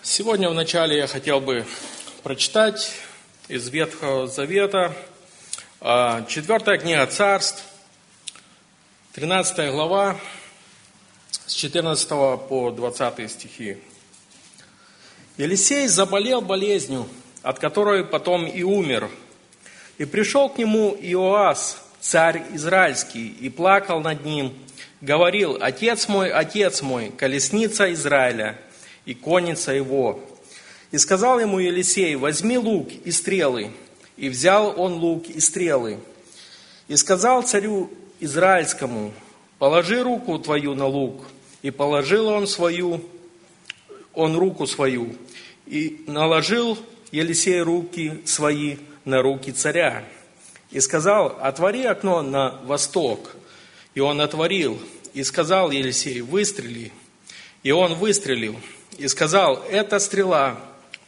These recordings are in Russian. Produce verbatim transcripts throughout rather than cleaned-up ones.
Сегодня вначале я хотел бы прочитать из Ветхого Завета четвёртая книга Царств, тринадцатая глава, с четырнадцатого по двадцатый стихи. Елисей заболел болезнью, от которой потом и умер. И пришел к нему Иоас, царь израильский, и плакал над ним, говорил: «Отец мой, отец мой, колесница Израиля и конница его». И сказал ему Елисей: «Возьми лук и стрелы». И взял он лук и стрелы. И сказал царю израильскому: «Положи руку твою на лук». И положил он свою, он руку свою, и наложил Елисей руки свои на руки царя. И сказал: «Отвори окно на восток». И он отворил. И сказал Елисей: «Выстрели». И он выстрелил. И сказал: «Это стрела,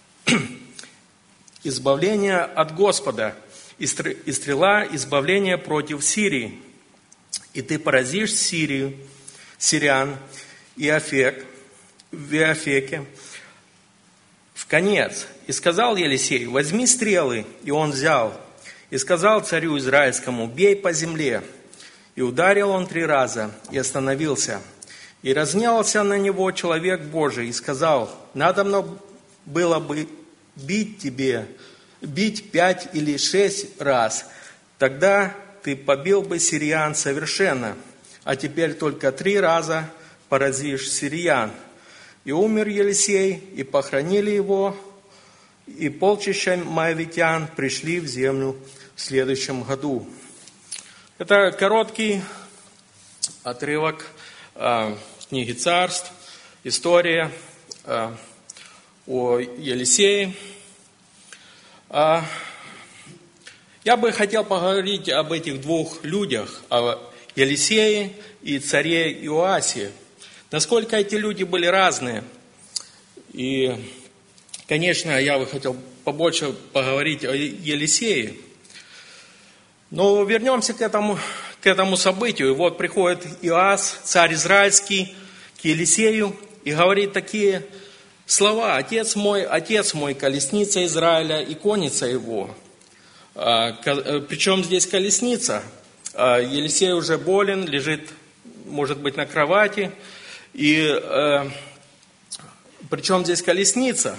избавление от Господа, и стрела избавления против Сирии. И ты поразишь Сирию, сирян и Афек, в Афеке в конец». И сказал Елисей: «Возьми стрелы». И он взял. И сказал царю израильскому: «Бей по земле». И ударил он три раза, и остановился. И разгневался на него человек Божий, и сказал: «Надобно было бы бить тебе, бить пять или шесть раз, тогда ты побил бы сириян совершенно, а теперь только три раза поразишь сириян». И умер Елисей, и похоронили его, и полчища моавитян пришли в землю в следующем году. Это короткий отрывок э, книги Царств, история э, о Елисее. Э, я бы хотел поговорить об этих двух людях, о Елисее и царе Иоасе. Насколько эти люди были разные. И, конечно, я бы хотел побольше поговорить о Елисее. Но вернемся к этому, к этому событию. И вот приходит Иоас, царь израильский, к Елисею и говорит такие слова: «Отец мой, отец мой, колесница Израиля и конница его». Причем здесь колесница? Елисей уже болен, лежит, может быть, на кровати. И причем здесь колесница?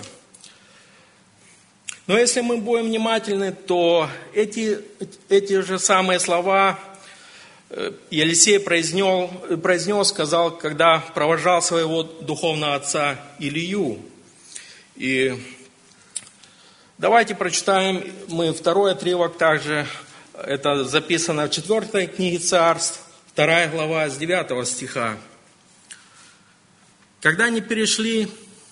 Но если мы будем внимательны, то эти, эти же самые слова Елисей произнес, произнес, сказал, когда провожал своего духовного отца Илию. И давайте прочитаем мы второй отрывок также. Это записано в четвёртой книге Царств, вторая глава, с девятого стиха. Когда они перешли...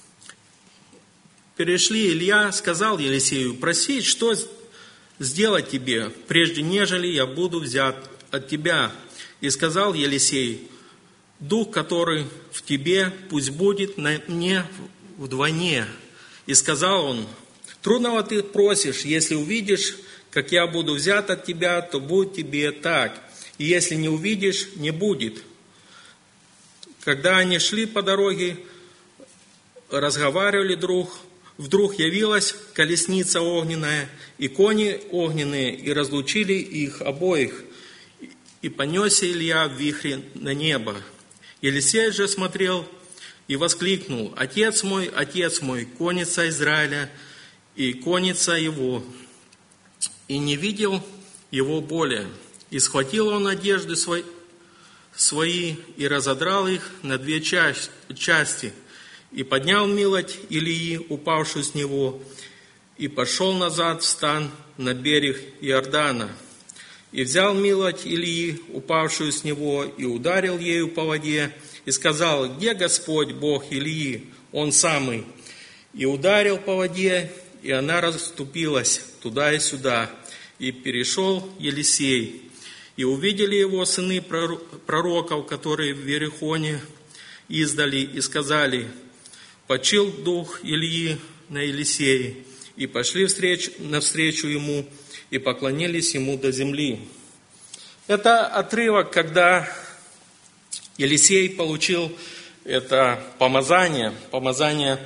Перешли, Илья сказал Елисею: «Проси, что сделать тебе, прежде нежели я буду взят от тебя». И сказал Елисей: «Дух, который в тебе, пусть будет на мне вдвойне». И сказал он: «Трудного ты просишь, если увидишь, как я буду взят от тебя, то будет тебе так, и если не увидишь, не будет». Когда они шли по дороге, разговаривали друг, вдруг явилась колесница огненная и кони огненные, и разлучили их обоих. И понесся Илья в вихре на небо. Елисей же смотрел и воскликнул: «Отец мой, отец мой, конница Израиля и конница его». И не видел его более. И схватил он одежды свои, свои и разодрал их на две части. И поднял милоть Илии, упавшую с него, и пошел назад в стан на берег Иордана. И взял милоть Илии, упавшую с него, и ударил ею по воде, и сказал: «Где Господь, Бог Илии? Он самый». И ударил по воде, и она расступилась туда и сюда. И перешел Елисей. И увидели его сыны пророков, которые в Иерихоне издали, и сказали: «Почил дух Илии на Елисее». И пошли встреч, навстречу ему, и поклонились ему до земли. Это отрывок, когда Елисей получил это помазание, помазание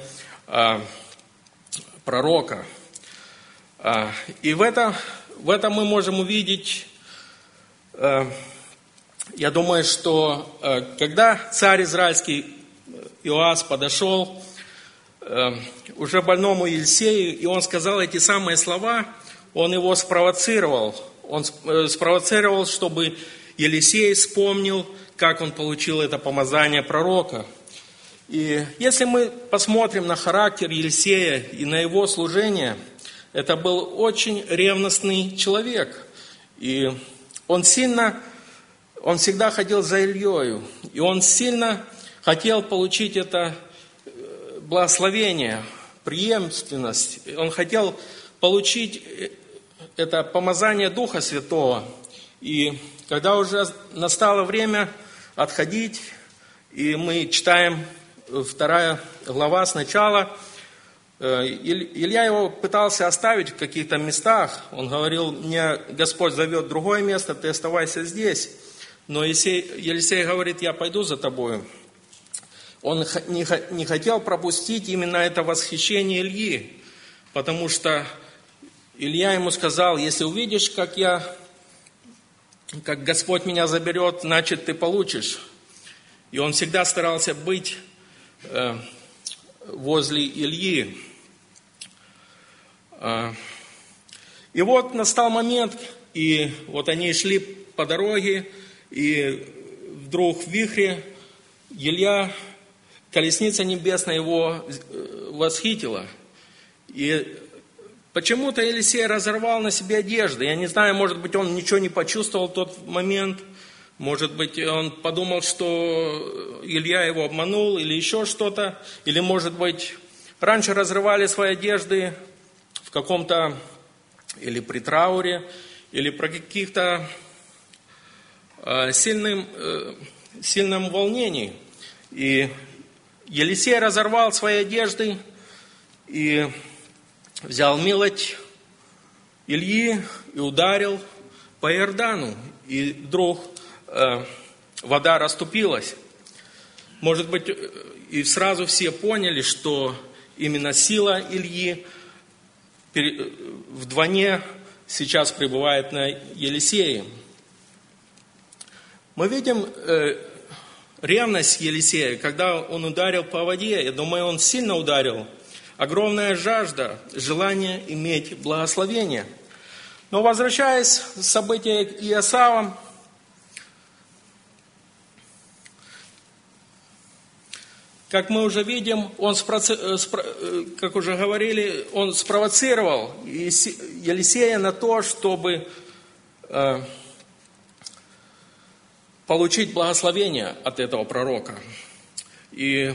а, пророка. А, и в, это, в этом мы можем увидеть, а, я думаю, что а, когда царь израильский Иоас подошел а, уже больному Елисею, и он сказал эти самые слова, он его спровоцировал. Он спровоцировал, чтобы Елисей вспомнил, как он получил это помазание пророка. И если мы посмотрим на характер Елисея и на его служение, это был очень ревностный человек. И он сильно, он всегда ходил за Ильей, и он сильно хотел получить это благословение, преемственность. Он хотел получить это помазание Духа Святого. И когда уже настало время отходить, и мы читаем вторая глава сначала, Илья его пытался оставить в каких-то местах. Он говорил: мне Господь зовет в другое место, ты оставайся здесь. Но Елисей, Елисей говорит: я пойду за тобою. Он не хотел пропустить именно это восхищение Ильи, потому что Илья ему сказал: если увидишь, как я, как Господь меня заберет, значит, ты получишь. И он всегда старался быть э, возле Ильи. Э, и вот настал момент, и вот они шли по дороге, и вдруг в вихре Илья, колесница небесная его восхитила. И почему-то Елисей разорвал на себе одежды. Я не знаю, может быть, он ничего не почувствовал в тот момент. Может быть, он подумал, что Илья его обманул или еще что-то. Или, может быть, раньше разрывали свои одежды в каком-то, или при трауре, или при каких-то э, сильным, э, сильном волнении. И Елисей разорвал свои одежды и взял милоть Ильи и ударил по Иордану. И вдруг э, вода расступилась. Может быть, и сразу все поняли, что именно сила Ильи вдвойне сейчас пребывает на Елисее. Мы видим э, ревность Елисея, когда он ударил по воде. Я думаю, он сильно ударил. Огромная жажда, желание иметь благословение. Но возвращаясь к событию Иосавом, как мы уже видим, он, как уже говорили, он спровоцировал Елисея на то, чтобы получить благословение от этого пророка. И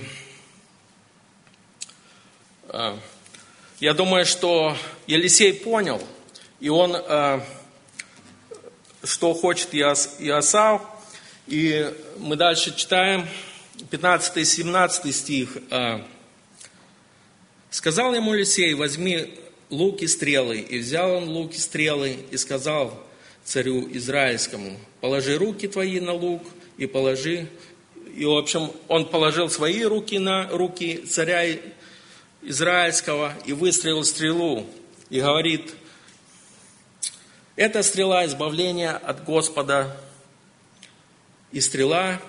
я думаю, что Елисей понял, и он, что хочет Иосав. И мы дальше читаем пятнадцатый-семнадцатый стих. «Сказал ему Елисей: возьми лук и стрелы. И взял он лук и стрелы, и сказал царю израильскому: положи руки твои на лук, и положи...» И, в общем, он положил свои руки на руки царя израильского и выстрелил стрелу. И говорит: это стрела избавления от Господа, и стрела,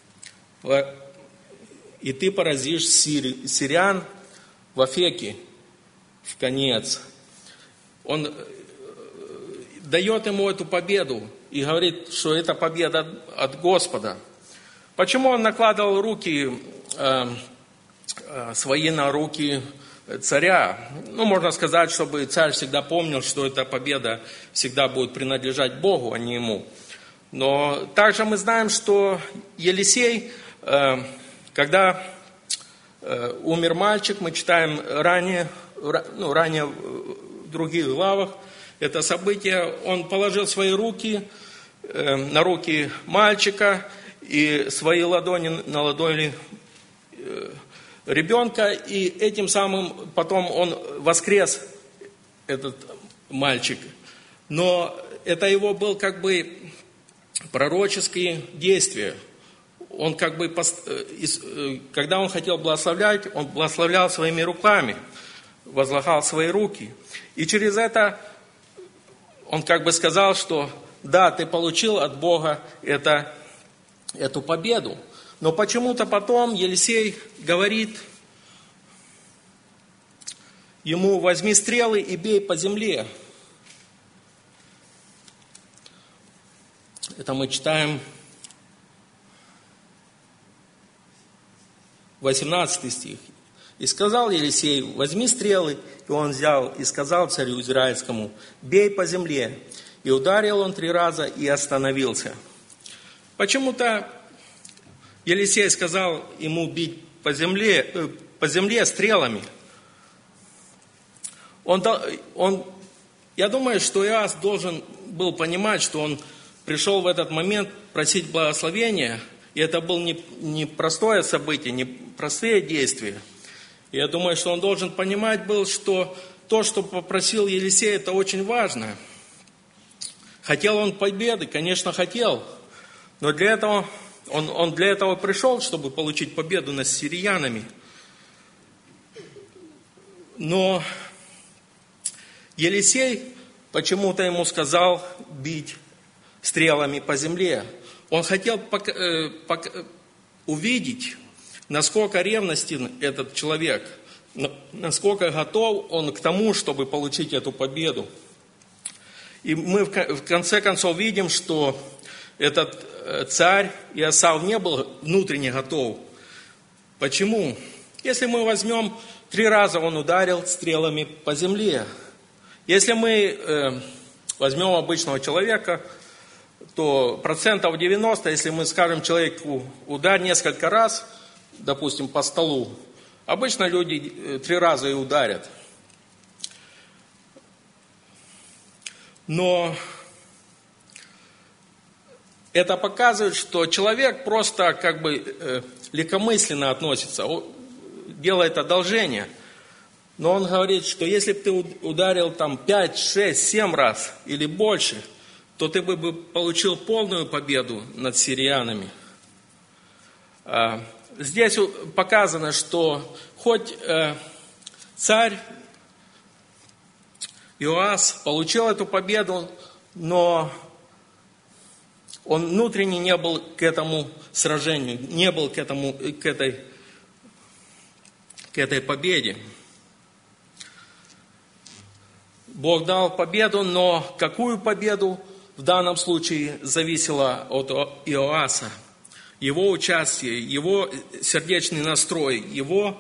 и ты поразишь сириян в Афеке в конец. Он дает ему эту победу и говорит, что это победа от Господа. Почему он накладывал руки э, э, свои на руки царя? Ну, можно сказать, чтобы царь всегда помнил, что эта победа всегда будет принадлежать Богу, а не ему. Но также мы знаем, что Елисей, э, когда э, умер мальчик, мы читаем ранее, ну, ранее в других главах, это событие, он положил свои руки э, на руки мальчика и свои ладони на ладони э, ребенка, и этим самым потом он воскрес, этот мальчик. Но это его был как бы пророческие действия. он как бы, когда он хотел благословлять, он благословлял своими руками, возлагал свои руки. И через это он как бы сказал, что да, ты получил от Бога это, эту победу. Но почему-то потом Елисей говорит ему: возьми стрелы и бей по земле. Это мы читаем восемнадцатый стих. «И сказал Елисей: возьми стрелы». И он взял и сказал царю израильскому: бей по земле. И ударил он три раза и остановился. Почему-то Елисей сказал ему бить по земле, по земле стрелами. Он, он, я думаю, что Иоас должен был понимать, что он пришел в этот момент просить благословения, и это было не, не простое событие, не простые действия. Я думаю, что он должен понимать был, что то, что попросил Елисей, это очень важно. Хотел он победы? Конечно, хотел. Но для этого, он, он для этого пришел, чтобы получить победу над сириянами. Но Елисей почему-то ему сказал бить стрелами по земле. Он хотел пока, э, пока, увидеть, насколько ревностен этот человек, насколько готов он к тому, чтобы получить эту победу. И мы в конце концов видим, что этот царь Иосав не был внутренне готов. Почему? Если мы возьмем, три раза он ударил стрелами по земле. Если мы э, возьмем обычного человека, то процентов девяносто, если мы скажем человеку: ударь несколько раз, допустим, по столу, обычно люди три раза и ударят. Но это показывает, что человек просто как бы э, легкомысленно относится, делает одолжение. Но он говорит, что если бы ты ударил там пять, шесть, семь раз или больше, то ты бы получил полную победу над сириянами. Здесь показано, что хоть царь Иоас получил эту победу, но он внутренне не был к этому сражению, не был к, этому, к, этой, к этой победе. Бог дал победу, но какую победу в данном случае зависело от Иоаса? Его участие, его сердечный настрой, его,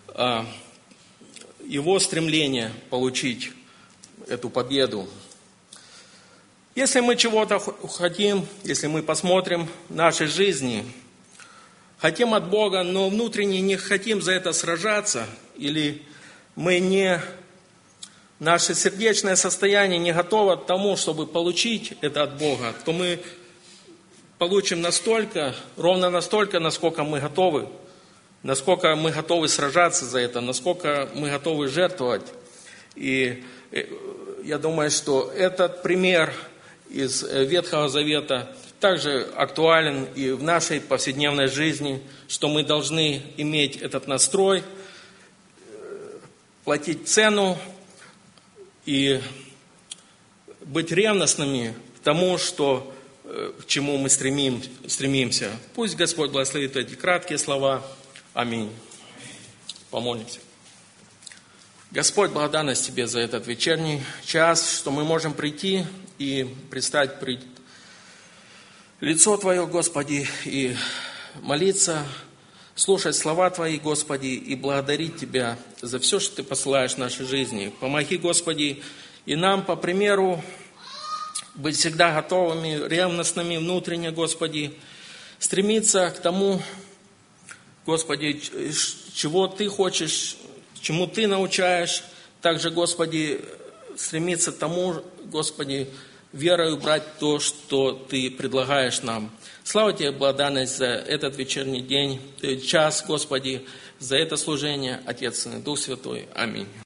его стремление получить эту победу. Если мы чего-то хотим, если мы посмотрим в нашей жизни, хотим от Бога, но внутренне не хотим за это сражаться, или мы не, наше сердечное состояние не готово к тому, чтобы получить это от Бога, то мы получим настолько, ровно настолько, насколько мы готовы, насколько мы готовы сражаться за это, насколько мы готовы жертвовать. И я думаю, что этот пример из Ветхого Завета также актуален и в нашей повседневной жизни, что мы должны иметь этот настрой, платить цену и быть ревностными к тому, что, к чему мы стремим, стремимся. Пусть Господь благословит эти краткие слова. Аминь. Помолимся. Господь, благодарность Тебе за этот вечерний час, что мы можем прийти и предстать пред лицо Твое, Господи, и молиться, слушать слова Твои, Господи, и благодарить Тебя за все, что Ты посылаешь в нашей жизни. Помоги, Господи, и нам, по примеру, быть всегда готовыми, ревностными внутренне, Господи, стремиться к тому, Господи, чего Ты хочешь, чему Ты научаешь, также, Господи, стремиться к тому, Господи, верою брать то, что Ты предлагаешь нам. Слава Тебе, благодарность за этот вечерний день, час, Господи, за это служение, Отец и Дух Святой. Аминь.